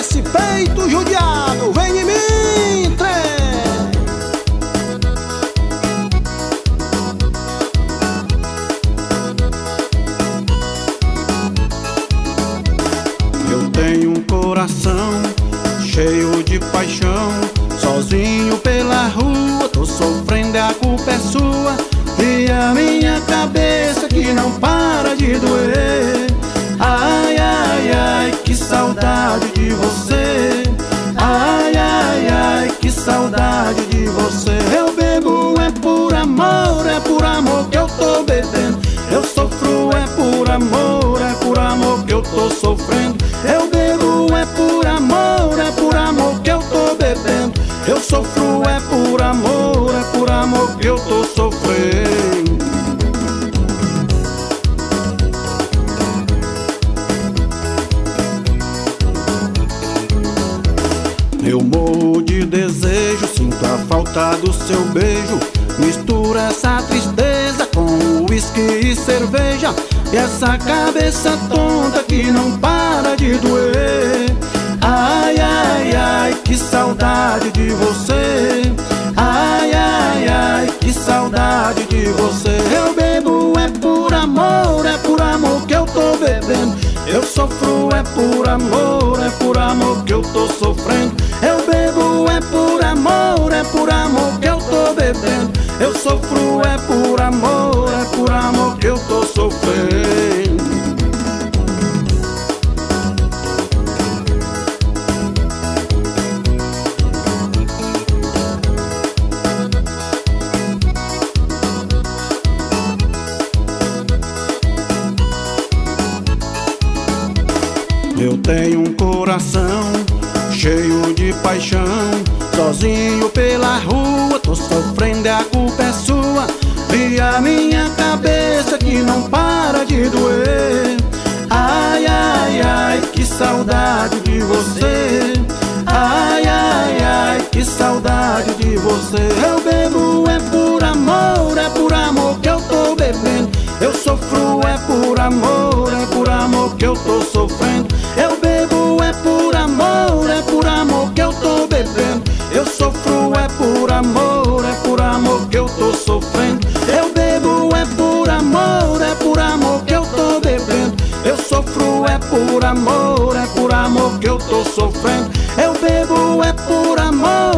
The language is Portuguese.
esse peito judiado, vem em mim, trem. Eu tenho um coração cheio de paixão, sozinho pela rua, tô sofrendo, a culpa é sua. E a minha cabeça que não para de doer. Ai, ai, ai, que saudade de você. Ai, ai, ai, que saudade de você. Eu bebo é por amor que eu tô bebendo. Eu sofro é por amor que eu tô sofrendo. Eu bebo é por amor que eu tô bebendo. Eu sofro é por amor que eu tô sofrendo. Eu morro de desejo, sinto a falta do seu beijo. Mistura essa tristeza com uísque e cerveja, e essa cabeça tonta que não para de doer. Ai, ai, ai, que saudade de você. Ai, ai, ai, que saudade de você. Eu bebo é por amor que eu tô bebendo. Eu sofro é por amor que eu tô sofrendo. Eu bebo é por amor que eu tô bebendo. Eu sofro é por amor que eu tô sofrendo. Eu tenho um coração cheio de paixão, sozinho pela rua, tô sofrendo, a culpa é sua. E a minha cabeça que não para de doer. Ai, ai, ai, que saudade de você. Ai, ai, ai, que saudade de você. Eu bebo é por amor que eu tô bebendo. Eu sofro é por amor que eu tô sofrendo. Eu bebo é por amor que eu tô bebendo. Eu sofro é por amor que eu tô sofrendo. Eu bebo é por amor que eu tô bebendo. Eu sofro é por amor que eu tô sofrendo. Eu bebo é por amor